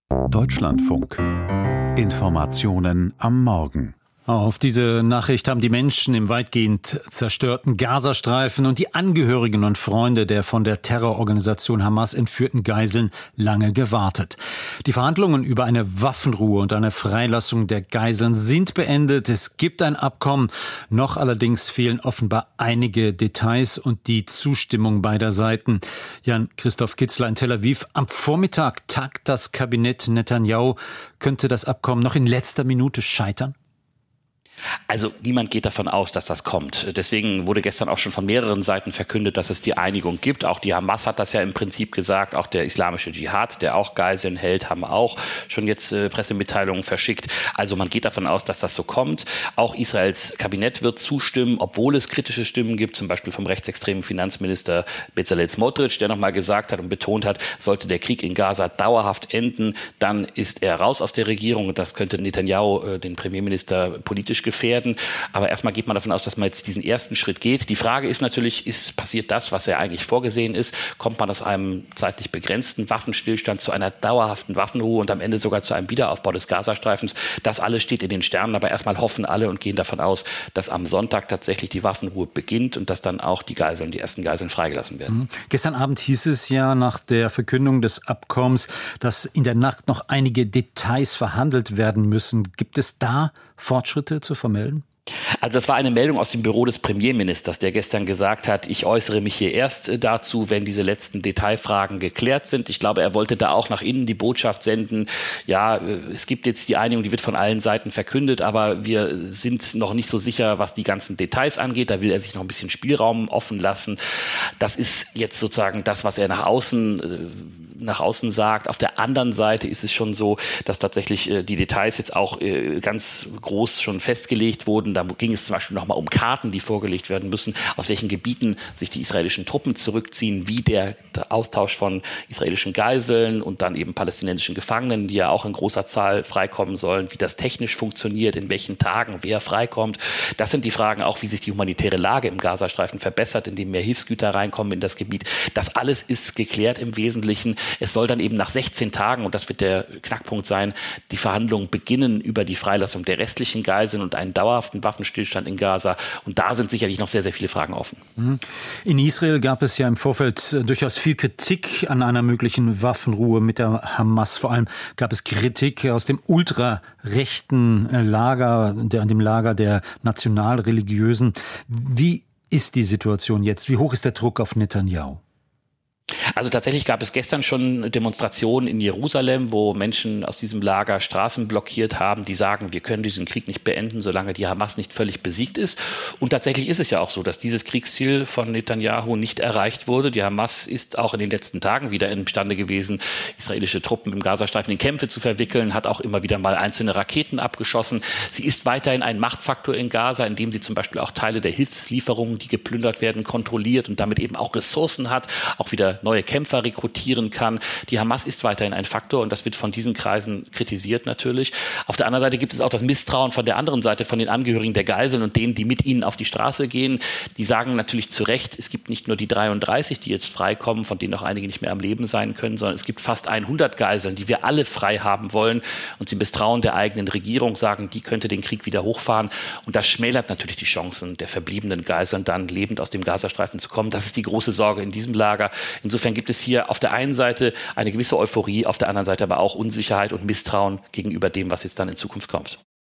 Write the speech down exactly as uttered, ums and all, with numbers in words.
Deutschlandfunk. Informationen am Morgen. Auf diese Nachricht haben die Menschen im weitgehend zerstörten Gazastreifen und die Angehörigen und Freunde der von der Terrororganisation Hamas entführten Geiseln lange gewartet. Die Verhandlungen über eine Waffenruhe und eine Freilassung der Geiseln sind beendet. Es gibt ein Abkommen. Noch allerdings fehlen offenbar einige Details und die Zustimmung beider Seiten. Jan-Christoph Kitzler in Tel Aviv. Am Vormittag tagt das Kabinett Netanyahu. Könnte das Abkommen noch in letzter Minute scheitern? Also niemand geht davon aus, dass das kommt. Deswegen wurde gestern auch schon von mehreren Seiten verkündet, dass es die Einigung gibt. Auch die Hamas hat das ja im Prinzip gesagt. Auch der islamische Dschihad, der auch Geiseln hält, haben auch schon jetzt äh, Pressemitteilungen verschickt. Also man geht davon aus, dass das so kommt. Auch Israels Kabinett wird zustimmen, obwohl es kritische Stimmen gibt, zum Beispiel vom rechtsextremen Finanzminister Bezalel Smotrich, der nochmal gesagt hat und betont hat, sollte der Krieg in Gaza dauerhaft enden, dann ist er raus aus der Regierung. Und das könnte Netanyahu, äh, den Premierminister, politisch gefährden. Aber erstmal geht man davon aus, dass man jetzt diesen ersten Schritt geht. Die Frage ist natürlich, ist passiert das, was ja eigentlich vorgesehen ist? Kommt man aus einem zeitlich begrenzten Waffenstillstand zu einer dauerhaften Waffenruhe und am Ende sogar zu einem Wiederaufbau des Gazastreifens? Das alles steht in den Sternen, aber erstmal hoffen alle und gehen davon aus, dass am Sonntag tatsächlich die Waffenruhe beginnt und dass dann auch die Geiseln, die ersten Geiseln freigelassen werden. Mhm. Gestern Abend hieß es ja nach der Verkündung des Abkommens, dass in der Nacht noch einige Details verhandelt werden müssen. Gibt es da Fortschritte zu vermelden? Also das war eine Meldung aus dem Büro des Premierministers, der gestern gesagt hat, ich äußere mich hier erst dazu, wenn diese letzten Detailfragen geklärt sind. Ich glaube, er wollte da auch nach innen die Botschaft senden, ja, es gibt jetzt die Einigung, die wird von allen Seiten verkündet, aber wir sind noch nicht so sicher, was die ganzen Details angeht. Da will er sich noch ein bisschen Spielraum offen lassen. Das ist jetzt sozusagen das, was er nach außen nach außen sagt. Auf der anderen Seite ist es schon so, dass tatsächlich äh, die Details jetzt auch äh, ganz groß schon festgelegt wurden. Da ging es zum Beispiel nochmal um Karten, die vorgelegt werden müssen, aus welchen Gebieten sich die israelischen Truppen zurückziehen, wie der, der Austausch von israelischen Geiseln und dann eben palästinensischen Gefangenen, die ja auch in großer Zahl freikommen sollen, wie das technisch funktioniert, in welchen Tagen wer freikommt. Das sind die Fragen auch, wie sich die humanitäre Lage im Gazastreifen verbessert, indem mehr Hilfsgüter reinkommen in das Gebiet. Das alles ist geklärt im Wesentlichen. Es soll dann eben nach sechzehn Tagen, und das wird der Knackpunkt sein, die Verhandlungen beginnen über die Freilassung der restlichen Geiseln und einen dauerhaften Waffenstillstand in Gaza. Und da sind sicherlich noch sehr, sehr viele Fragen offen. In Israel gab es ja im Vorfeld durchaus viel Kritik an einer möglichen Waffenruhe mit der Hamas. Vor allem gab es Kritik aus dem ultrarechten Lager, der, an dem Lager der Nationalreligiösen. Wie ist die Situation jetzt? Wie hoch ist der Druck auf Netanyahu? Also tatsächlich gab es gestern schon Demonstrationen in Jerusalem, wo Menschen aus diesem Lager Straßen blockiert haben, die sagen, wir können diesen Krieg nicht beenden, solange die Hamas nicht völlig besiegt ist. Und tatsächlich ist es ja auch so, dass dieses Kriegsziel von Netanyahu nicht erreicht wurde. Die Hamas ist auch in den letzten Tagen wieder imstande gewesen, israelische Truppen im Gazastreifen in Kämpfe zu verwickeln, hat auch immer wieder mal einzelne Raketen abgeschossen. Sie ist weiterhin ein Machtfaktor in Gaza, indem sie zum Beispiel auch Teile der Hilfslieferungen, die geplündert werden, kontrolliert und damit eben auch Ressourcen hat, auch wieder neue Kämpfer rekrutieren kann. Die Hamas ist weiterhin ein Faktor und das wird von diesen Kreisen kritisiert natürlich. Auf der anderen Seite gibt es auch das Misstrauen von der anderen Seite, von den Angehörigen der Geiseln und denen, die mit ihnen auf die Straße gehen. Die sagen natürlich zu Recht, es gibt nicht nur die dreiunddreißig, die jetzt freikommen, von denen auch einige nicht mehr am Leben sein können, sondern es gibt fast hundert Geiseln, die wir alle frei haben wollen. Und sie misstrauen der eigenen Regierung, sagen, die könnte den Krieg wieder hochfahren. Und das schmälert natürlich die Chancen der verbliebenen Geiseln, dann lebend aus dem Gazastreifen zu kommen. Das ist die große Sorge in diesem Lager. Insofern gibt es hier auf der einen Seite eine gewisse Euphorie, auf der anderen Seite aber auch Unsicherheit und Misstrauen gegenüber dem, was jetzt dann in Zukunft kommt.